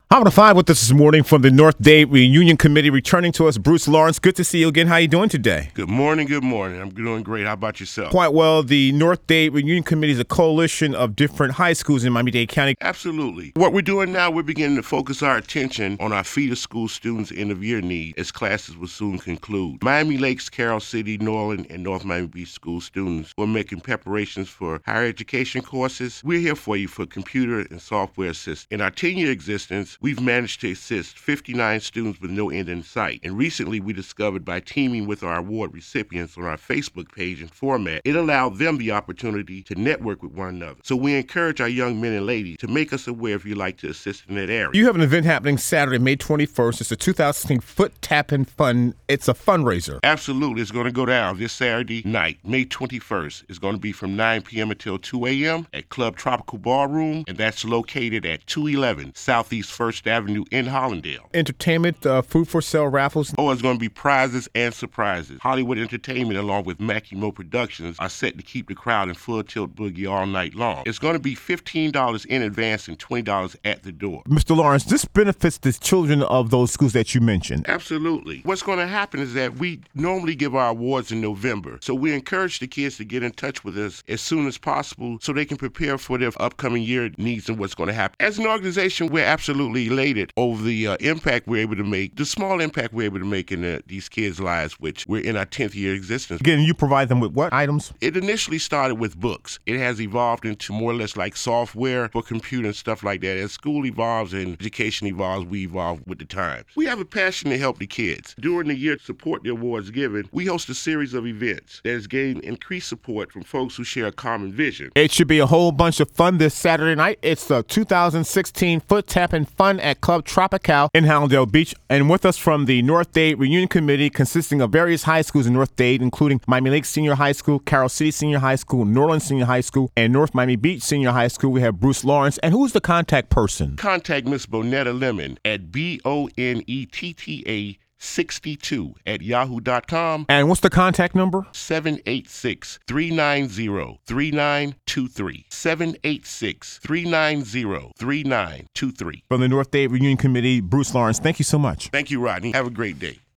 Hot on the Five with us this morning from the North Dade Reunion Committee. Returning to us, Bruce Lawrence. Good to see you again. How are you doing today? Good morning. I'm doing great. How about yourself? Quite well. The North Dade Reunion Committee is a coalition of different high schools in Miami-Dade County. Absolutely. What we're doing now, we're beginning to focus our attention on our feeder school students' end-of-year need as classes will soon conclude. Miami Lakes, Carroll City, Norland, and North Miami Beach school students who are making preparations for higher education courses. We're here for you for computer and software assistance. In our 10-year existence, we've managed to assist 59 students with no end in sight. And recently we discovered by teaming with our award recipients on our Facebook page and format, it allowed them the opportunity to network with one another. So we encourage our young men and ladies to make us aware if you'd like to assist in that area. You have an event happening Saturday, May 21st. It's the 2016 Foot Tapping Fund. It's a fundraiser. Absolutely. It's going to go down this Saturday night, May 21st. It's going to be from 9 p.m. until 2 a.m. at Club Tropical Ballroom, and that's located at 211 Southeast 1st Avenue in Hollandale. Entertainment, food for sale, raffles. Oh, it's going to be prizes and surprises. Hollywood Entertainment along with Mackie Mo Productions are set to keep the crowd in full tilt boogie all night long. It's going to be $15 in advance and $20 at the door. Mr. Lawrence, this benefits the children of those schools that you mentioned. Absolutely. What's going to happen is that we normally give our awards in November, so we encourage the kids to get in touch with us as soon as possible so they can prepare for their upcoming year needs and what's going to happen. As an organization, we're absolutely elated over the impact we're able to make, the small impact we're able to make in these kids' lives, which we're in our 10th year existence. Again, you provide them with what items? It initially started with books. It has evolved into more or less like software for computer and stuff like that. As school evolves and education evolves, we evolve with the times. We have a passion to help the kids. During the year to support the awards given, we host a series of events that has gained increased support from folks who share a common vision. It should be a whole bunch of fun this Saturday night. It's the 2016 Foot Tapping Fun at Club Tropical in Hallandale Beach. And with us from the North Dade Reunion Committee, consisting of various high schools in North Dade, including Miami Lakes Senior High School, Carroll City Senior High School, Norland Senior High School, and North Miami Beach Senior High School, we have Bruce Lawrence. And who's the contact person? Contact Miss Bonetta Lemon at BONETTA 62 at yahoo.com. And what's the contact number? 786-390-3923. 786-390-3923. From the North Dade Reunion Committee, Bruce Lawrence, thank you so much. Thank you, Rodney. Have a great day.